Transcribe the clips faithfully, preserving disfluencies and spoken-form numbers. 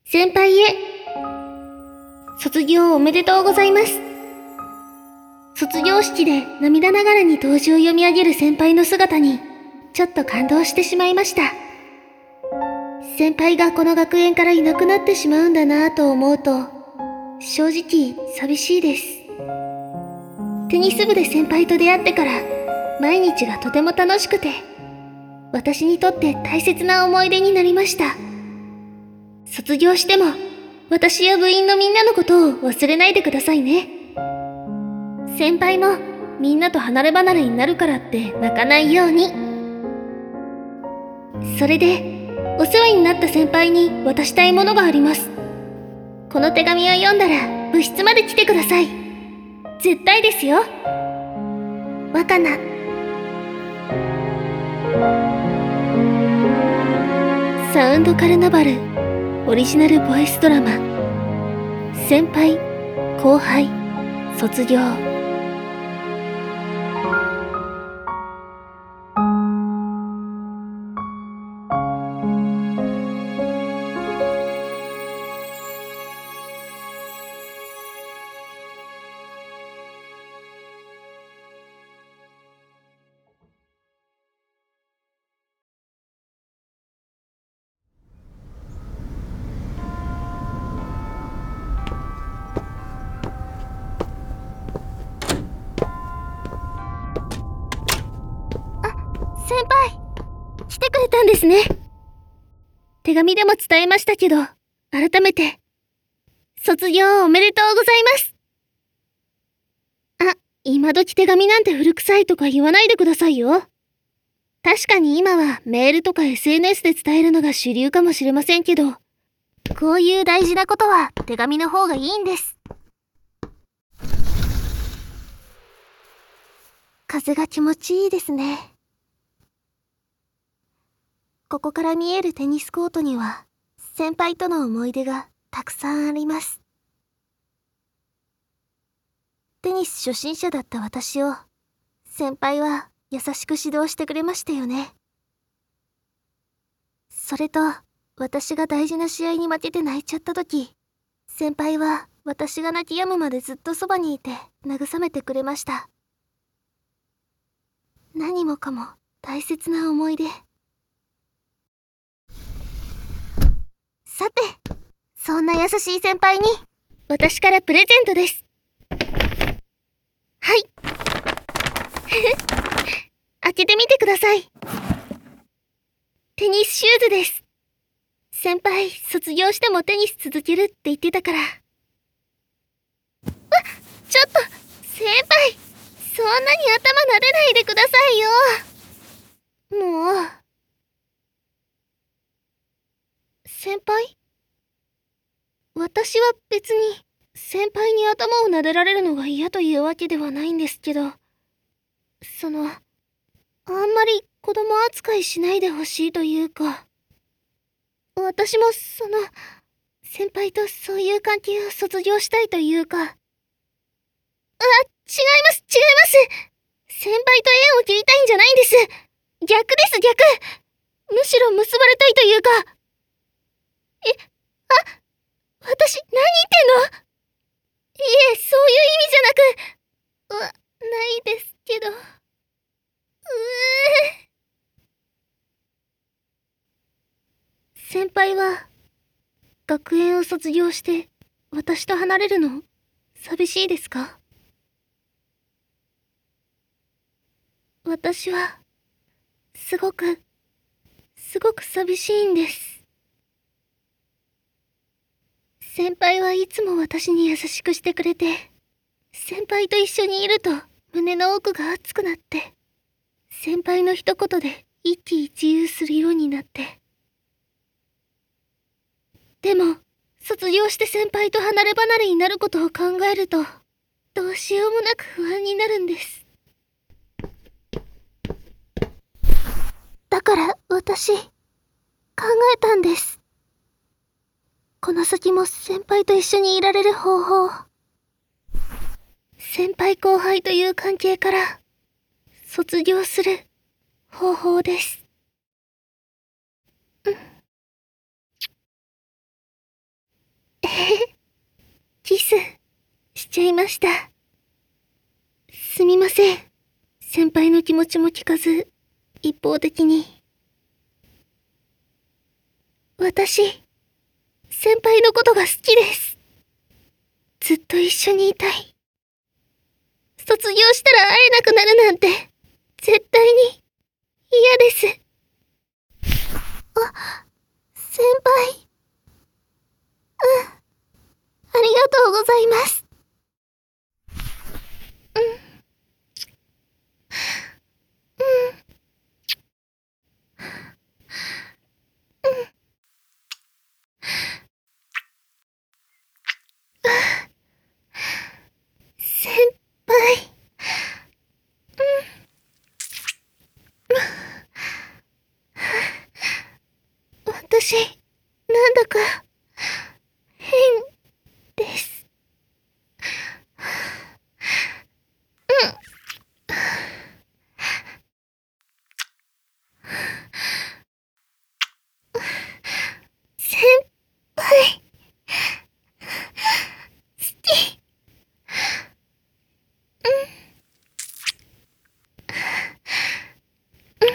先輩へ、卒業おめでとうございます。卒業式で涙ながらに答辞を読み上げる先輩の姿に、ちょっと感動してしまいました。先輩がこの学園からいなくなってしまうんだなぁと思うと、正直寂しいです。テニス部で先輩と出会ってから、毎日がとても楽しくて、私にとって大切な思い出になりました。卒業しても、私や部員のみんなのことを忘れないでくださいね。先輩も、みんなと離れ離れになるからって泣かないように。それで、お世話になった先輩に渡したいものがあります。この手紙を読んだら、部室まで来てください。絶対ですよ。若菜。サウンドカルナバルオリジナルボイスドラマ、先輩後輩卒業。先輩、来てくれたんですね。手紙でも伝えましたけど、改めて、卒業おめでとうございます。あ、今時手紙なんて古臭いとか言わないでくださいよ。確かに今はメールとか エスエヌエス で伝えるのが主流かもしれませんけど、こういう大事なことは手紙の方がいいんです。風が気持ちいいですね。ここから見えるテニスコートには、先輩との思い出がたくさんあります。テニス初心者だった私を、先輩は優しく指導してくれましたよね。それと、私が大事な試合に負けて泣いちゃった時、先輩は私が泣き止むまでずっとそばにいて慰めてくれました。何もかも大切な思い出。さて、そんな優しい先輩に、私からプレゼントです。はい。開けてみてください。テニスシューズです。先輩、卒業してもテニス続けるって言ってたから。あ、ちょっと、先輩、そんなに頭撫でないでくださいよ。もう。先輩？私は別に、先輩に頭を撫でられるのが嫌というわけではないんですけど、その、あんまり子供扱いしないでほしいというか、私もその、先輩とそういう関係を卒業したいというか、あ、違います違います先輩と縁を切りたいんじゃないんです。逆です逆。むしろ結ばれたいというか。え、あ、私、何言ってんの？いえ、そういう意味じゃなく、わ、ないですけど。うえ。先輩は、学園を卒業して、私と離れるの、寂しいですか？私は、すごく、すごく寂しいんです。先輩はいつも私に優しくしてくれて、先輩と一緒にいると胸の奥が熱くなって、先輩の一言で一喜一憂するようになって。でも、卒業して先輩と離れ離れになることを考えると、どうしようもなく不安になるんです。だから私、考えたんです。この先も先輩と一緒にいられる方法。先輩後輩という関係から、卒業する方法です。 キス、しちゃいました。すみません。先輩の気持ちも聞かず、一方的に。私、先輩のことが好きです。ずっと一緒にいたい。卒業したら会えなくなるなんて、絶対に嫌です。あ、先輩。うん。ありがとうございます。うん。うん。うん。先輩。うん。私、なんだか、変です。うん。先輩、好き。うん。うん。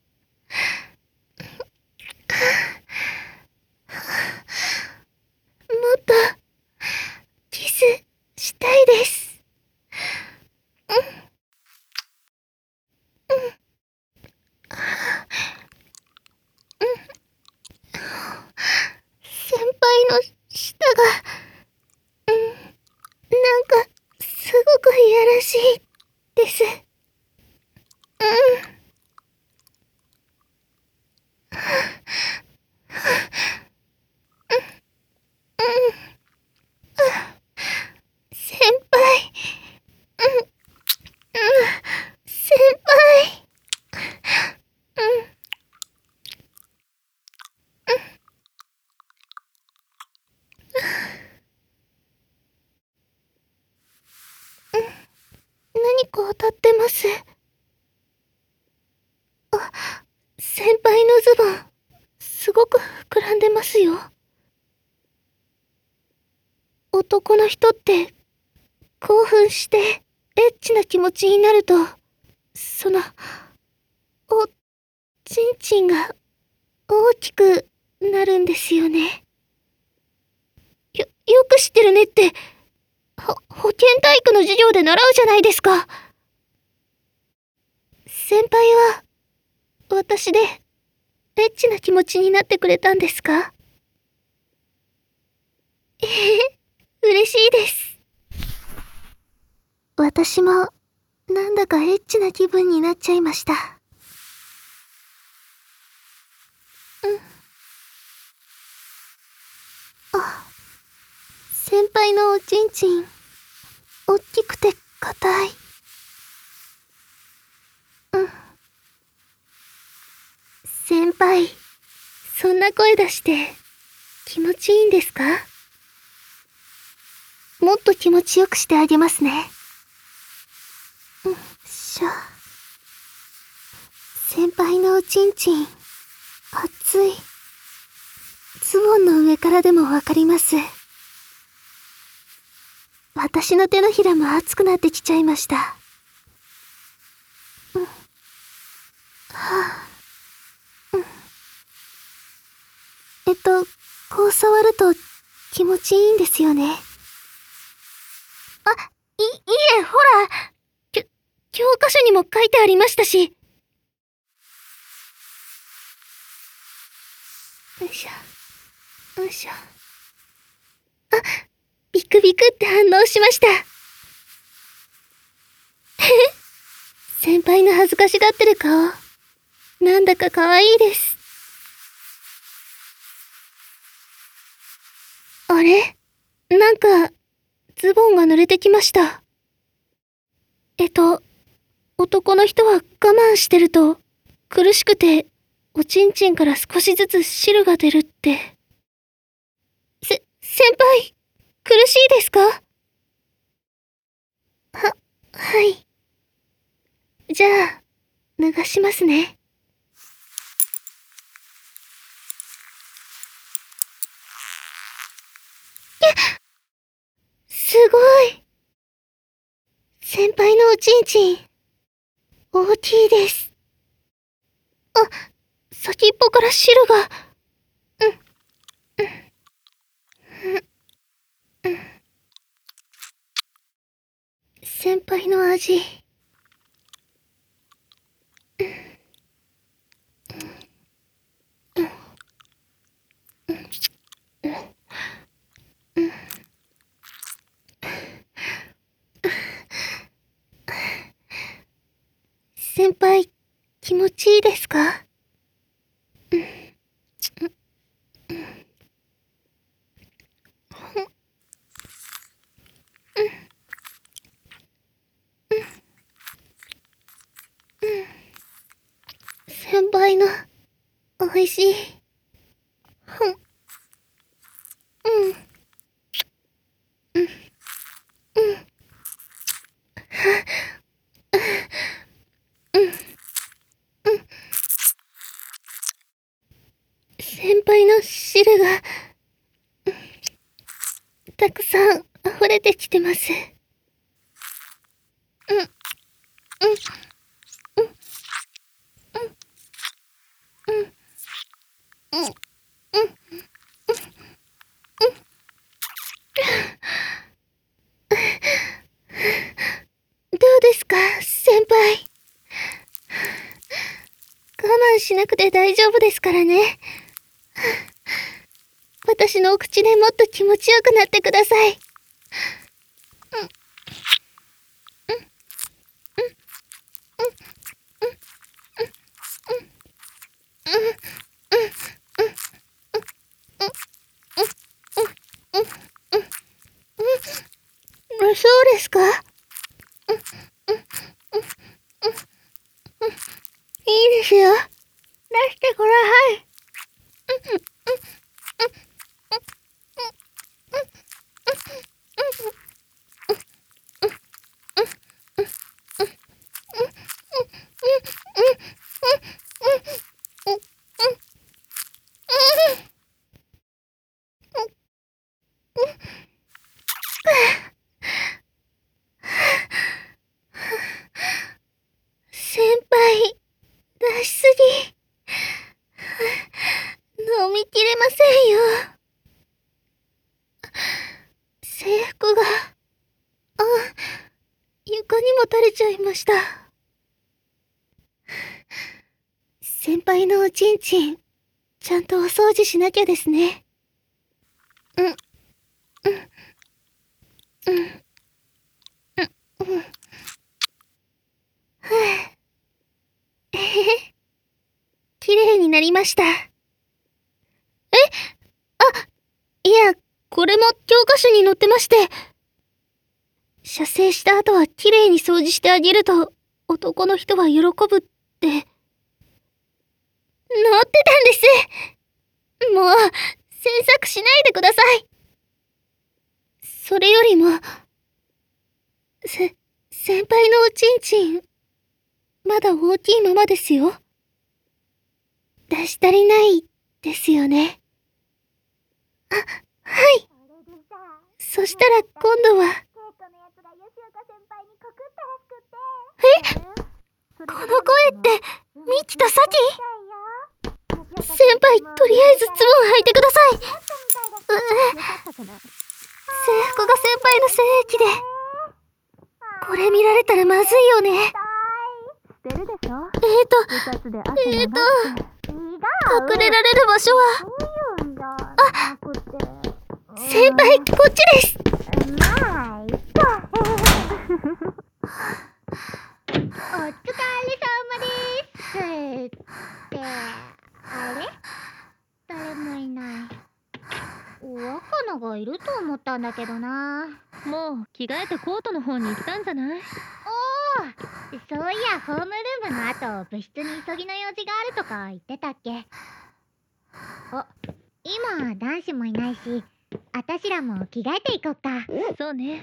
もっと、キス、したいです。うん。うん。うん。先輩の舌が、うん、なんか、すごくいやらしいです。うん。うん。先輩。うん。うん。先輩。うん。うん。うん。何か当たってます。あ、先輩のズボン、すごく膨らんでますよ。男の人って、興奮して、エッチな気持ちになると、その、お、ちんちんが、大きくなるんですよね。よ、よく知ってるねって、ほ、保健体育の授業で習うじゃないですか。先輩は、私で、エッチな気持ちになってくれたんですか？ええ、嬉しいです。私も、なんだかエッチな気分になっちゃいました。うん。あ、先輩のおちんちん、おっきくて硬い。うん。先輩、そんな声出して気持ちいいんですか？もっと気持ちよくしてあげますね。うん、しょ。先輩のおちんちん、熱い。ズボンの上からでもわかります。私の手のひらも熱くなってきちゃいました。うん。はぁ、うん。えっと、こう触ると気持ちいいんですよね。あ、い、いえ、ほら、きょ、教科書にも書いてありましたし。よいしょ、よいしょ。あ、ビクビクって反応しました。先輩の恥ずかしがってる顔、なんだか可愛いです。あれ？なんか、ズボンが濡れてきました。えっと、男の人は我慢してると、苦しくて、おちんちんから少しずつ汁が出るって。せ、先輩、苦しいですか？は、はい。じゃあ、脱がしますね。 ちんちん、大きいです。あ、先っぽから汁が。うん、うん、うん。先輩の味。先輩、気持ちいいですか？先輩の、美味しい。うん、うん、うん、うん、先輩の汁が、たくさん溢れてきてます。うん、うん、うん、うん、うん、うん、どうですか、先輩。我慢しなくて大丈夫ですからね。私のお口でもっと気持ちよくなってください。そうですか？いいですよ。出してください。先輩、出しすぎ。飲みきれませんよ。制服が、あ、床にも垂れちゃいました。先輩のおちんちん、ちゃんとお掃除しなきゃですね。うん、うん、うん、うん、うん。はぁ、えへへ。綺麗になりました。え、あ、いや、これも教科書に載ってまして。射精した後は綺麗に掃除してあげると、男の人は喜ぶって、載ってたんです。もう、詮索しないでください。それよりも、せ、先輩のおちんちん、まだ大きいままですよ。出し足りないですよね。あ、はい。そしたら今度は。え？この声って、ミキとサキ？先輩、とりあえずズボン履いてください。うえ。制服が先輩の精液で。これ見られたらまずいよね。えーと、えーと、隠れられる場所は。あ、先輩、こっちです。お疲れ様です。って、あれ？誰もいない。若菜がいると思ったんだけどな。 もう着替えてコートの方に行ったんじゃない？ おお、そういやホームルームの後部室に急ぎの用事があるとか言ってたっけ。あ、今男子もいないし、あたしらも着替えていこっか。 そうね。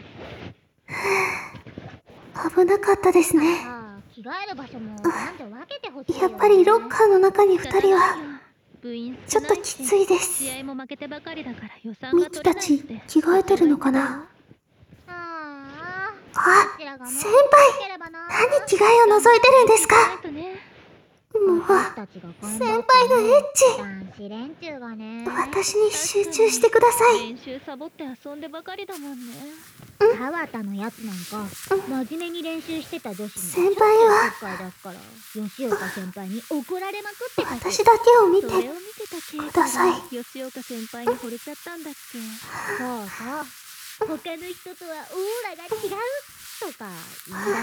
危なかったですね。 ああ、着替える場所も男女分けてほしいよね。 やっぱりロッカーの中に二人は部員ちょっときついです。 試合も負けてばかりだから予算ミがキたち取れないって。 着替えてるのかな。 ああ、 あ、 ちらがもう先輩、 何何違いを覗いてるんですか？もう、 私たちが頑張って先輩のエッチ。 男子連中がね。 私に集中してください。 練習サボって遊んでばかりだもんね。川田のやつなんか真面目に練習してた女子に先輩はちょっとちょっかい出すから吉岡先輩に怒られまくってたし、 私だけを見てそれを見てたケイください。 吉岡先輩に惚れちゃったんだっけ。そうそう、他の人とはオーラが違うとか言い出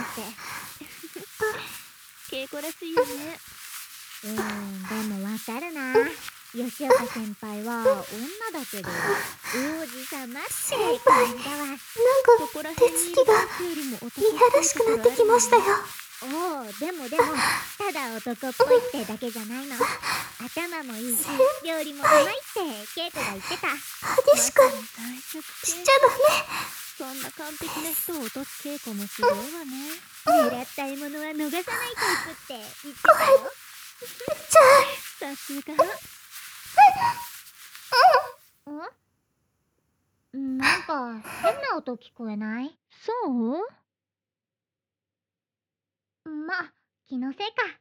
して稽古らしいよね。うーん、でもわかるな。吉岡先輩は女だけど王子様って感じだわ。 なんか手つきがいやらしくなってきましたよ。 おお、でもでもただ男っぽいってだけじゃないの。頭もいいし料理もうまいってケイコが言ってた。 激しくしちゃダメ。 そんな完璧な人を落とす稽古もすごいわね。狙った獲物は逃さないタイプって言ってたよ。 じゃあ、 さすが。ん？なんか変な音聞こえない？そう？まあ、気のせいか。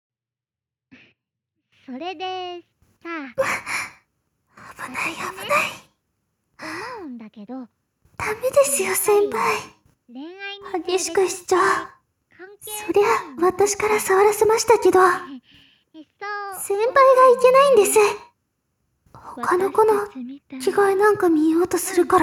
それでさ、 危ない危ない。 思うんだけど、 ダメですよ先輩。 恋愛に激しくしちゃう。 関係そりゃ私から触らせましたけど、 そう先輩がいけないんです。他の子の着替えなんか見ようとするから。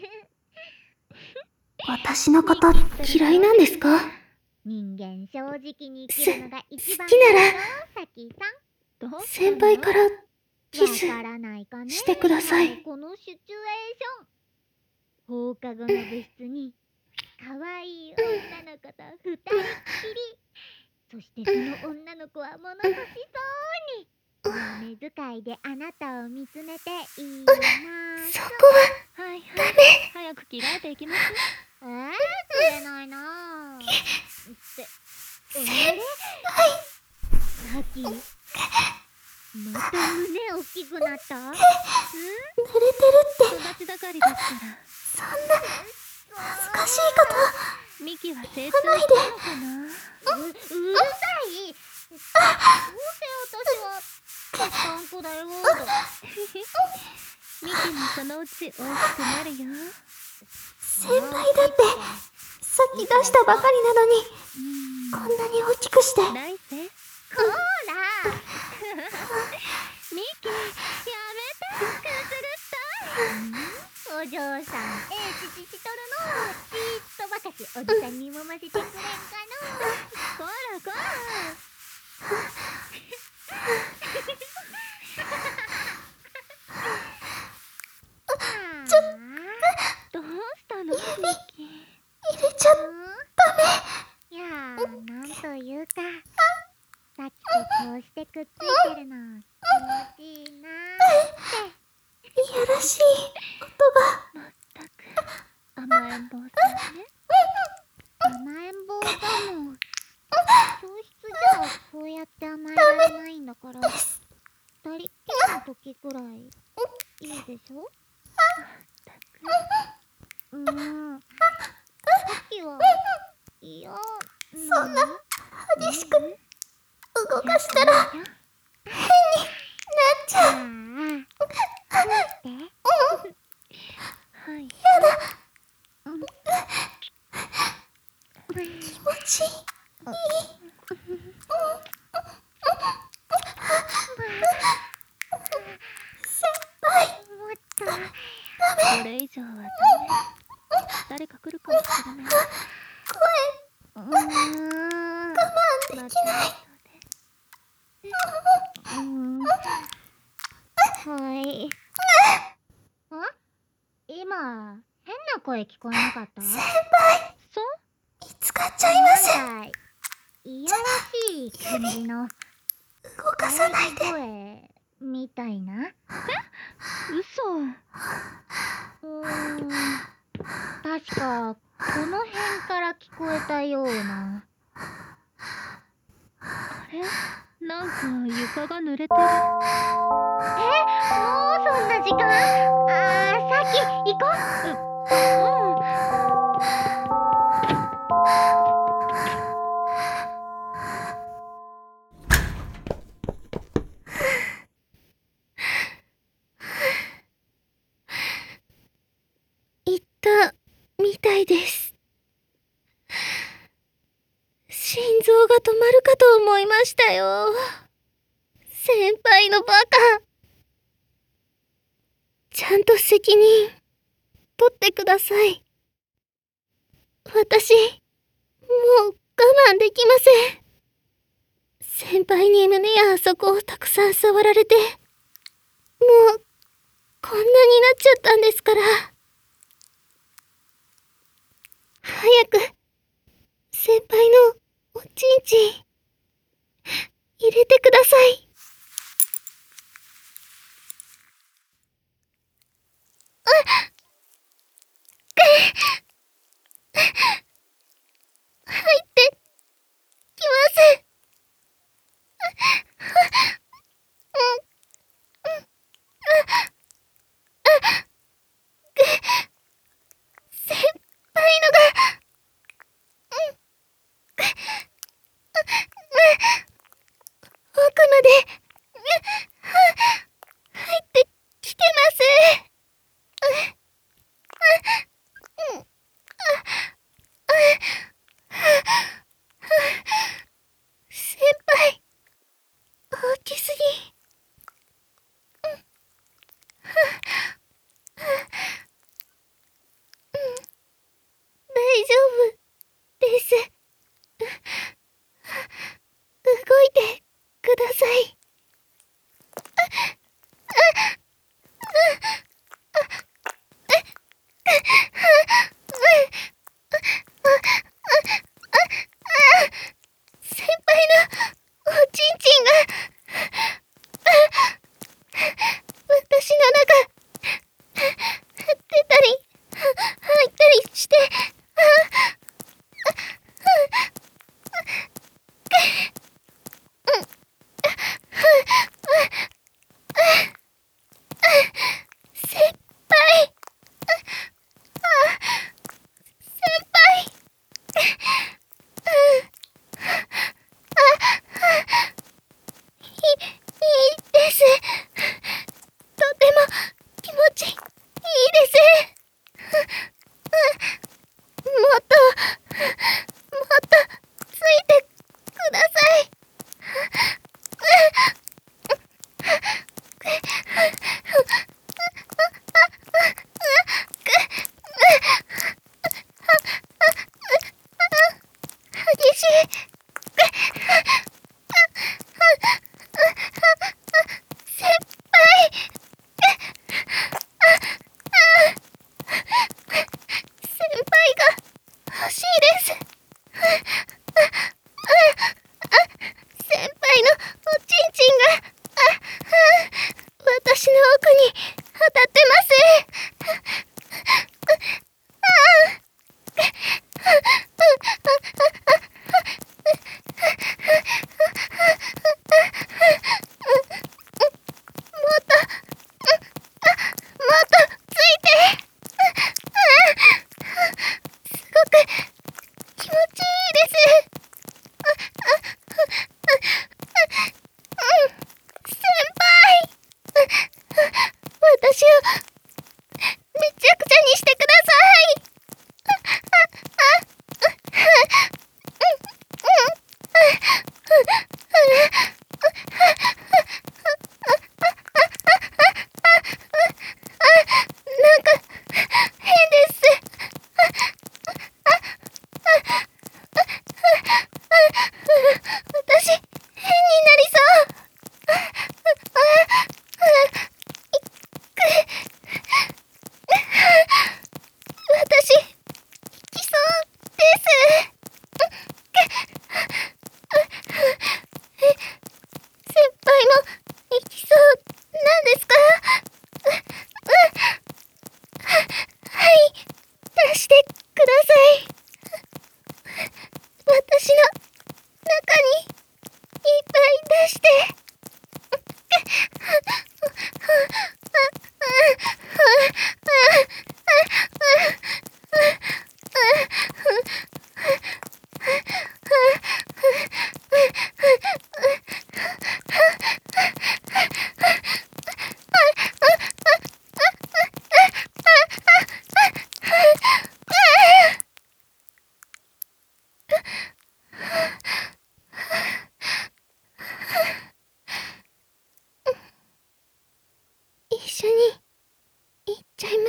私のこと嫌いなんですか？ 人間正直に生きるのが一番好きならさきさん先輩からキスわからないかね、 してください。 このシチュエーション。放課後の部室に可愛い女の子と二人っきり。そしてその女の子は物欲しそうに目遣いであなたを見つめていいな。 そこははいはい、 ダメ。 早く着替えていきます。えー、釣れないなぁ。って、あれ？さっきまた胸大きくなった？ん？ 濡れてるって育ち盛りですから。 そんな恥ずかしいことミキは成長したのかな。う、うるさい。どうせ私はぺったんこだよ。ミキもそのうち大きくなるよ。 先輩だってさっき出したばかりなのにこんなに大きくして。 来世こーらミキ、やめて、くすぐったい。お嬢さん、ええ父しとるの。ちーっとばかしおじさんにもませてくれんかの。こらこらちょどうしたのミキ。 入れちゃダメ。 いやー、なんというかさっきとこうしてくっついてるの気持ちいいなーって。 いやらしいことが。 まったく甘えん坊さんね。甘えん坊だもん。教室じゃこうやって甘えられないんだから、二人っきりの時くらいいいでしょ。まったくうーん、さっきは嫌なの。 そんな激しく動かしたら変になっちゃう。 ああ、どうして？はい。やだ。 気持ちいい。先輩。 もっとこれ以上はダメ。誰か来るかもしれない。うーん、我慢できない。うーん、はい。あ、今変な声聞こえなかった？ 先輩。 そう？ 見つかっちゃいます。 なんかいやらしい感じの動かさないで。 声みたいな。え？嘘。うーん、確かこの辺から聞こえたような。あれ？なんか床が濡れてる。え？もうそんな時間？あー、さっき行こう。う、うん。 いです。心臓が止まるかと思いましたよ。先輩のバカ。ちゃんと責任取ってください。私、もう我慢できません。先輩に胸やあそこをたくさん触られて、もう、こんなになっちゃったんですから。早く、先輩のおちんちん、入れてください。入ってきます。先輩のが、奥まで入ってきてます。先輩、大きすぎ。大丈夫です。動いてください。先輩のおちんちんが私の中出たり入ったりして、先輩、先輩、いいいです。とても気持ちいいです。もっともっとついてください。激しい。先輩、先輩が欲しいです。先輩のおちんちんが私の奥に当たってます。もっと、もっとついて。すごく気持ちいいです。先輩、私をめちゃくちゃにしてください。なんか変です。私、変になりそう。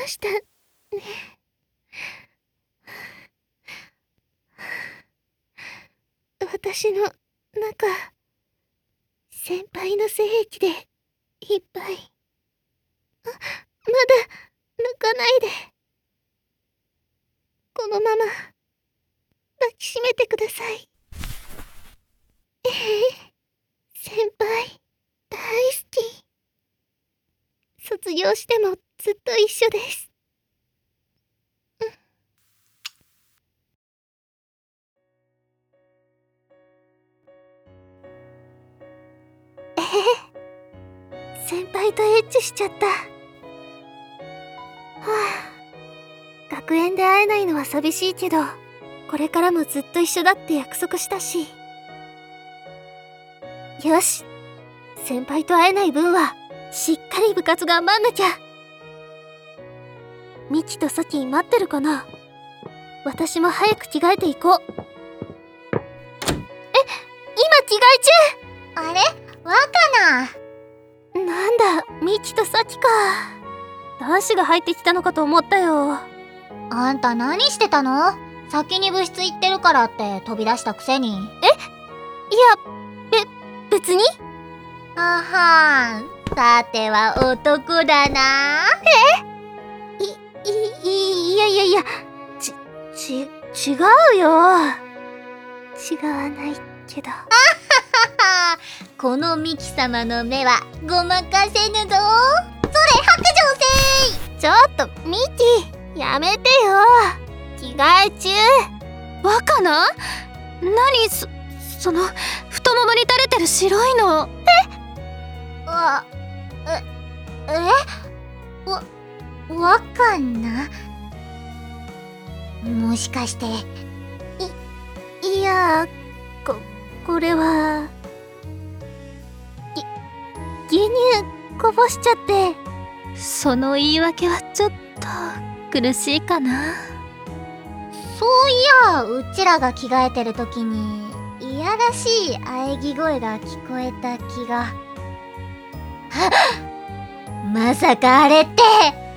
したね。私の中、先輩の精液でいっぱい。あ、まだ抜かないで。このまま抱きしめてください。ええ、先輩大好き。卒業してもずっと一緒です。ええ、先輩とエッチしちゃった。はあ、学園で会えないのは寂しいけど、これからもずっと一緒だって約束したし。よし、先輩と会えない分はしっかり部活頑張んなきゃ。ミキとサキ待ってるかな。私も早く着替えていこう。え、今着替え中。 あれ、わかな。 なんだ、ミキとサキか。男子が入ってきたのかと思ったよ。 あんた何してたの？先に部室行ってるからって飛び出したくせに。 え？いや、べ、別に？ ははん、さては男だな。 え？い、い、い、いやいやいや、ち、ち、違うよ。違わないけど。 あはは、このミキ様の目はごまかせぬぞ。それ白状せい。 ちょっとミキ、やめてよ。着替え中。若菜？何そ、その太ももに垂れてる白いの。 え？わ、え、え？わ、わかんな。もしかして。 い、いや、こ、これは。ぎ、牛乳こぼしちゃって。その言い訳はちょっと苦しいかな。 そういや、うちらが着替えてる時にいやらしい喘ぎ声が聞こえた気が。はっ、まさかあれって